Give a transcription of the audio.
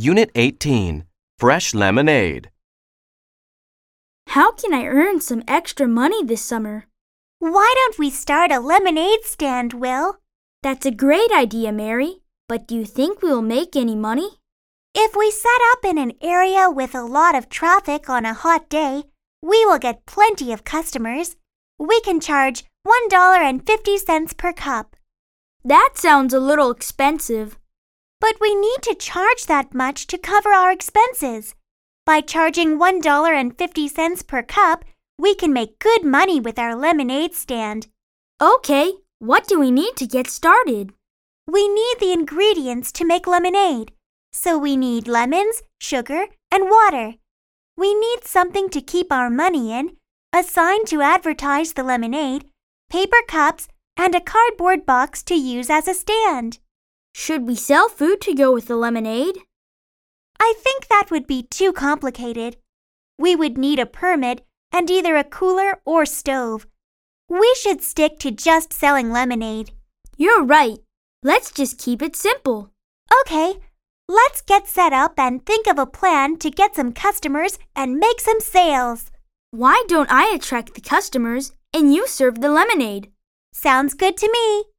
Unit 18, Fresh Lemonade. How can I earn some extra money this summer? Why don't we start a lemonade stand, Will? That's a great idea, Mary. But do you think we will make any money? If we set up in an area with a lot of traffic on a hot day, we will get plenty of customers. We can charge $1.50 per cup. That sounds a little expensive. But we need to charge that much to cover our expenses. By charging $1.50 per cup, we can make good money with our lemonade stand. Okay, what do we need to get started? We need the ingredients to make lemonade. So we need lemons, sugar, and water. We need something to keep our money in, a sign to advertise the lemonade, paper cups, and a cardboard box to use as a stand. Should we sell food to go with the lemonade? I think that would be too complicated. We would need a permit and either a cooler or stove. We should stick to just selling lemonade. You're right. Let's just keep it simple. Okay, let's get set up and think of a plan to get some customers and make some sales. Why don't I attract the customers and you serve the lemonade? Sounds good to me.